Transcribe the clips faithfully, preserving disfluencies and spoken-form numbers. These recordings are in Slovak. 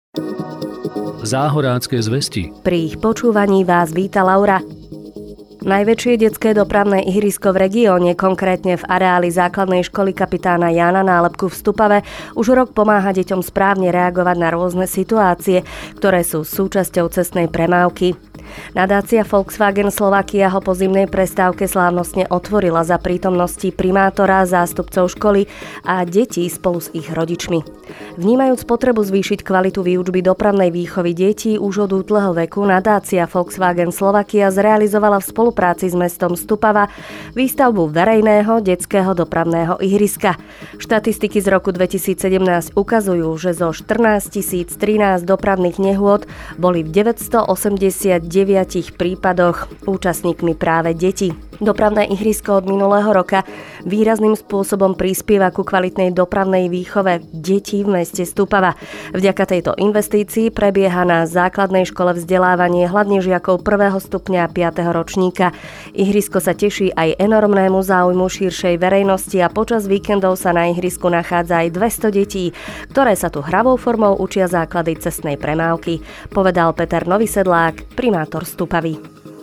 Záhorácké zvesti. Pri ich počúvaní vás víta Laura. Najväčšie detské dopravné ihrisko v regióne, konkrétne v areáli základnej školy kapitána Jána Nálepku v Stupave, už rok pomáha deťom správne reagovať na rôzne situácie, ktoré sú súčasťou cestnej premávky. Nadácia Volkswagen Slovakia ho po zimnej prestávke slávnostne otvorila za prítomnosti primátora, zástupcov školy a detí spolu s ich rodičmi. Vnímajúc potrebu zvýšiť kvalitu výučby dopravnej výchovy detí už od útleho veku, nadácia Volkswagen Slovakia zrealizovala v spolupráci s mestom Stupava výstavbu verejného detského dopravného ihriska. Štatistiky z roku dvetisícsedemnásť ukazujú, že zo štrnásťtisíc trinásť dopravných nehôd boli v deväťstoosemdesiatdeväť prípadoch účastníkmi práve deti. Dopravné ihrisko od minulého roka výrazným spôsobom prispieva ku kvalitnej dopravnej výchove detí v meste Stupava. Vďaka tejto investícii prebieha na základnej škole vzdelávanie hlavne žiakov prvého stupňa a piateho ročníka. Ihrisko sa teší aj enormnému záujmu širšej verejnosti a počas víkendov sa na ihrisku nachádza aj dvesto detí, ktoré sa tu hravou formou učia základy cestnej premávky, povedal Peter Novysedlák, primátor Stupavy.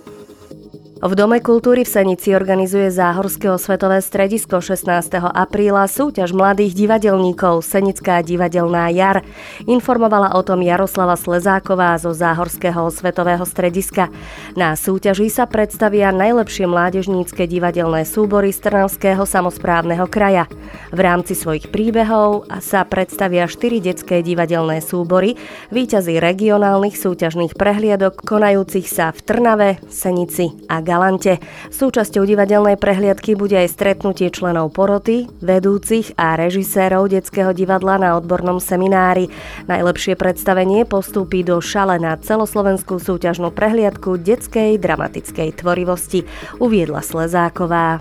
V Dome kultúry v Senici organizuje Záhorské osvetové stredisko šestnásteho apríla súťaž mladých divadelníkov Senická divadelná jar. Informovala o tom Jaroslava Slezáková zo Záhorského osvetového strediska. Na súťaži sa predstavia najlepšie mládežnícke divadelné súbory z Trnavského samosprávneho kraja. V rámci svojich príbehov sa predstavia štyri detské divadelné súbory, víťazi regionálnych súťažných prehliadok konajúcich sa v Trnave, Senici a Galante. Súčasťou divadelnej prehliadky bude aj stretnutie členov poroty, vedúcich a režisérov detského divadla na odbornom seminári. Najlepšie predstavenie postúpi do šale na celoslovenskú súťažnú prehliadku detskej dramatickej tvorivosti, uviedla Slezáková.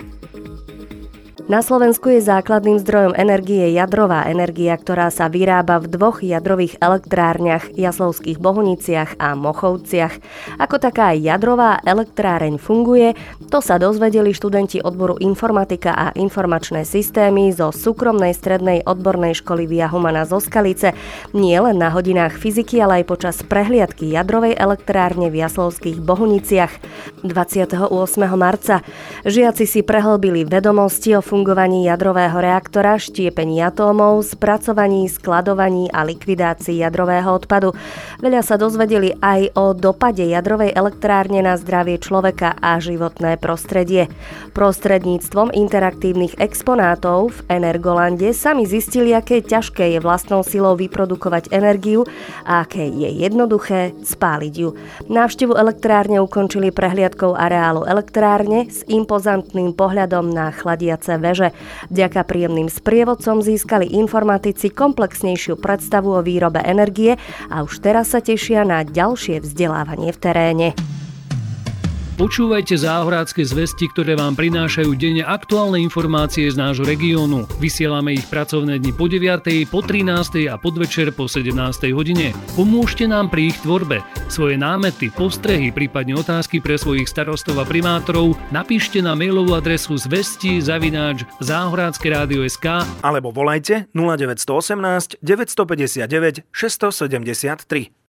Na Slovensku je základným zdrojom energie jadrová energia, ktorá sa vyrába v dvoch jadrových elektrárniach, Jaslovských Bohuniciach a Mochovciach. Ako taká jadrová elektráreň funguje, to sa dozvedeli študenti odboru informatika a informačné systémy zo súkromnej strednej odbornej školy Via Humana zo Skalice, nie len na hodinách fyziky, ale aj počas prehliadky jadrovej elektrárne v Jaslovských Bohuniciach dvadsiateho ôsmeho marca. Žiaci si prehlbili vedomosti o fungovaní jadrového reaktora, štiepení atómov, spracovaní, skladovaní a likvidácii jadrového odpadu. Veľa sa dozvedeli aj o dopade jadrovej elektrárne na zdravie človeka a životné prostredie. Prostredníctvom interaktívnych exponátov v Energolande sami zistili, aké ťažké je vlastnou silou vyprodukovať energiu a aké je jednoduché spáliť ju. Návštevu elektrárne ukončili prehliadkou areálu elektrárne s impozantným pohľadom na chladiace veže. Vďaka príjemným sprievodcom získali informatici komplexnejšiu predstavu o výrobe energie a už teraz sa tešia na ďalšie vzdelávanie v teréne. Počúvajte Záhorácké zvesti, ktoré vám prinášajú denne aktuálne informácie z nášho regiónu. Vysielame ich pracovné dni po deviatej, po trinástej a podvečer po sedemnástej hodine. Pomôžte nám pri ich tvorbe. Svoje námety, postrehy, prípadne otázky pre svojich starostov a primátorov napíšte na mailovú adresu zvesti zavináč záhorácké rádio bodka es ká alebo volajte nula deväť jedna osem deväť päť deväť šesť sedem tri.